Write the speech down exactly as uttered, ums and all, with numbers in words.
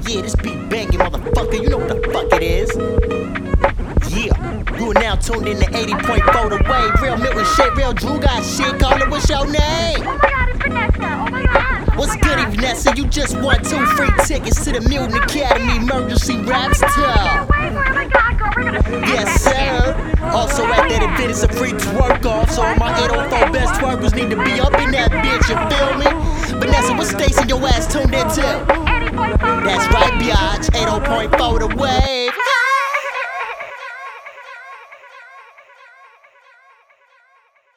Yeah, this beat banging, motherfucker, you know what the fuck it is. Yeah, you are now tuned in to eighty point four The Wave. Real Milton shit, real Drew got shit. Call it, what's your name? Oh my god, it's Vanessa. Oh my god. What's oh my good, god. Vanessa? You just won two free tickets to the Mutant Academy Emergency Raps Oh Tour. my god, girl, we're gonna Yes, sir. Also at that event, it's a free twerk off. So all my eight oh four best twerkers need to be up in that bitch, you feel me? Vanessa, what station your ass tuned into? eighty point four That's right, biatch. eighty point four The Wave.